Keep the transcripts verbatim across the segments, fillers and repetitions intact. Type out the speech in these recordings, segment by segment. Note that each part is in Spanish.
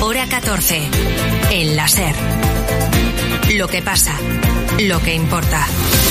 Hora catorce. El La Ser. Lo que pasa, lo que importa.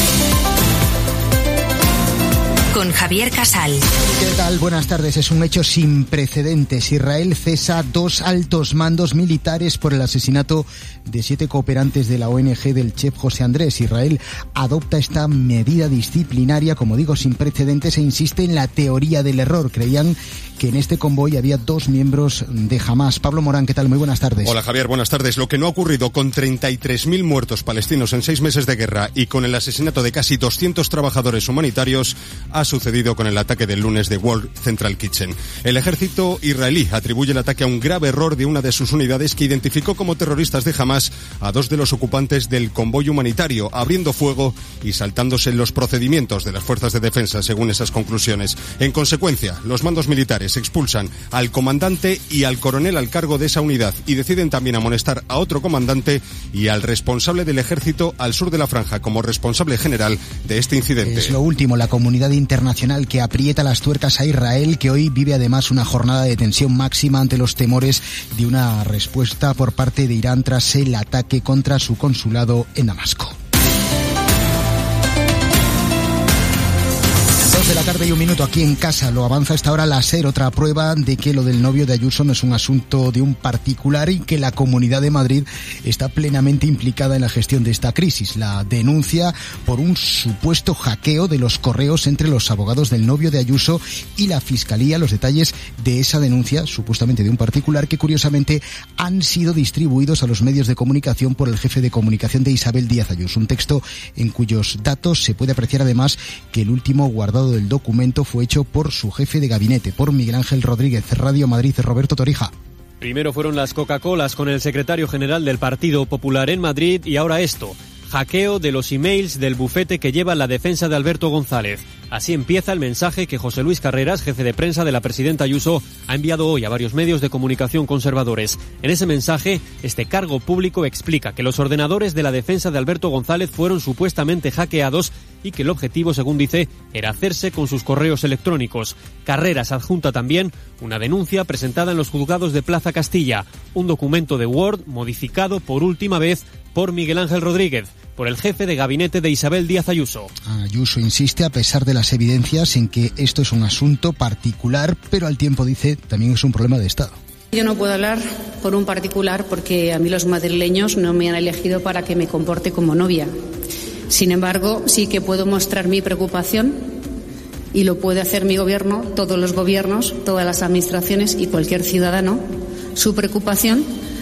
Con Javier Casal. ¿Qué tal? Buenas tardes. Es un hecho sin precedentes. Israel cesa dos altos mandos militares por el asesinato de siete cooperantes de la O N Ge del chef José Andrés. Israel adopta esta medida disciplinaria, como digo, sin precedentes, e insiste en la teoría del error. Creían que en este convoy había dos miembros de Hamás. Pablo Morán, ¿qué tal? Muy buenas tardes. Hola Javier, buenas tardes. Lo que no ha ocurrido con treinta y tres mil muertos palestinos en seis meses de guerra y con el asesinato de casi doscientos trabajadores humanitarios ha sucedido con el ataque del lunes de World Central Kitchen. El ejército israelí atribuye el ataque a un grave error de una de sus unidades que identificó como terroristas de Hamás a dos de los ocupantes del convoy humanitario, abriendo fuego y saltándose los procedimientos de las fuerzas de defensa, según esas conclusiones. En consecuencia, los mandos militares expulsan al comandante y al coronel al cargo de esa unidad y deciden también amonestar a otro comandante y al responsable del ejército al sur de la franja como responsable general de este incidente. Es lo último, la comunidad internacional que aprieta las tuercas a Israel, que hoy vive además una jornada de tensión máxima ante los temores de una respuesta por parte de Irán tras el ataque contra su consulado en Damasco. De la tarde y un minuto aquí en casa. Lo avanza esta hora La Ser, otra prueba de que lo del novio de Ayuso no es un asunto de un particular y que la Comunidad de Madrid está plenamente implicada en la gestión de esta crisis. La denuncia por un supuesto hackeo de los correos entre los abogados del novio de Ayuso y la Fiscalía. Los detalles de esa denuncia, supuestamente de un particular, que curiosamente han sido distribuidos a los medios de comunicación por el jefe de comunicación de Isabel Díaz Ayuso. Un texto en cuyos datos se puede apreciar además que el último guardado del documento fue hecho por su jefe de gabinete, por Miguel Ángel Rodríguez. Radio Madrid, Roberto Torija. Primero fueron las Coca-Colas con el secretario general del Partido Popular en Madrid y ahora esto. Hackeo de los emails del bufete que lleva la defensa de Alberto González. Así empieza el mensaje que José Luis Carreras, jefe de prensa de la presidenta Ayuso, ha enviado hoy a varios medios de comunicación conservadores. En ese mensaje, este cargo público explica que los ordenadores de la defensa de Alberto González fueron supuestamente hackeados y que el objetivo, según dice, era hacerse con sus correos electrónicos. Carreras adjunta también una denuncia presentada en los juzgados de Plaza Castilla, un documento de Word modificado por última vez por Miguel Ángel Rodríguez, por el jefe de gabinete de Isabel Díaz Ayuso. Ayuso insiste, a pesar de las evidencias, en que esto es un asunto particular, pero al tiempo dice también es un problema de Estado. Yo no puedo hablar por un particular porque a mí los madrileños no me han elegido para que me comporte como novia. Sin embargo, sí que puedo mostrar mi preocupación y lo puede hacer mi gobierno, todos los gobiernos, todas las administraciones y cualquier ciudadano, su preocupación,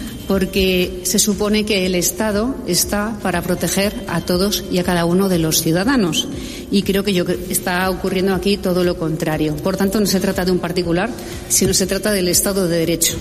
porque se supone que el Estado está para proteger a todos y a cada uno de los ciudadanos. Y creo que yo, está ocurriendo aquí todo lo contrario. Por tanto, no se trata de un particular, sino se trata del Estado de Derecho.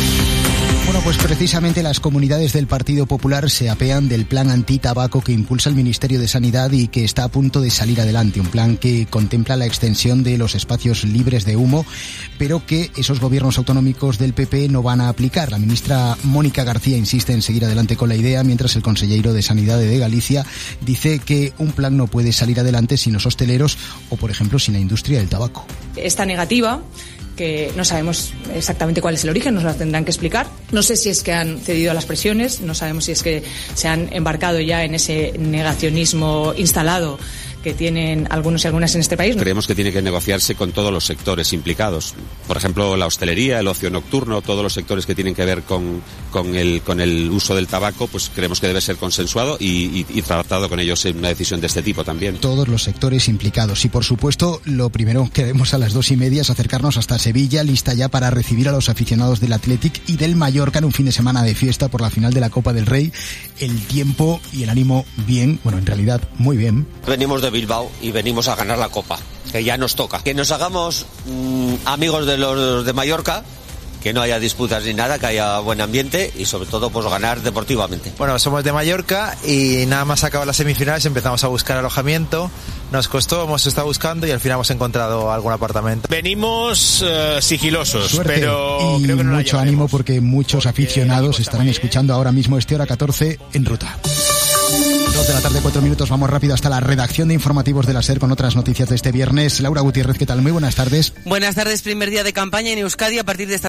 Bueno, pues precisamente las comunidades del Partido Popular se apean del plan antitabaco que impulsa el Ministerio de Sanidad y que está a punto de salir adelante. Un plan que contempla la extensión de los espacios libres de humo, pero que esos gobiernos autonómicos del P P no van a aplicar. La ministra Mónica García insiste en seguir adelante con la idea, mientras el consellero de Sanidad de Galicia dice que un plan no puede salir adelante sin los hosteleros o, por ejemplo, sin la industria del tabaco. Esta negativa, que no sabemos exactamente cuál es el origen, nos lo tendrán que explicar. No sé si es que han cedido a las presiones, no sabemos si es que se han embarcado ya en ese negacionismo instalado que tienen algunos y algunas en este país. Creemos que tiene que negociarse con todos los sectores implicados. Por ejemplo, la hostelería, el ocio nocturno, todos los sectores que tienen que ver con, con, el, con el uso del tabaco, pues creemos que debe ser consensuado y, y, y tratado con ellos en una decisión de este tipo también. Todos los sectores implicados. Y por supuesto, lo primero que haremos a las dos y media es acercarnos hasta Sevilla, lista ya para recibir a los aficionados del Athletic y del Mallorca en un fin de semana de fiesta por la final de la Copa del Rey. El tiempo y el ánimo bien, bueno, en realidad muy bien. Venimos de Bilbao y venimos a ganar la Copa, que ya nos toca. Que nos hagamos mmm, amigos de los de Mallorca, que no haya disputas ni nada, que haya buen ambiente y sobre todo pues ganar deportivamente. Bueno, somos de Mallorca y nada más acabar las semifinales empezamos a buscar alojamiento. Nos costó, hemos estado buscando y al final hemos encontrado algún apartamento. Venimos uh, sigilosos, Suerte pero y creo que no mucho ánimo porque muchos porque aficionados estarán escuchando ahora mismo este Hora catorce en ruta. Dos de la tarde, cuatro minutos, vamos rápido hasta la redacción de informativos de la SER con otras noticias de este viernes. Laura Gutiérrez, ¿qué tal? Muy buenas tardes. Buenas tardes, primer día de campaña en Euskadi a partir de esta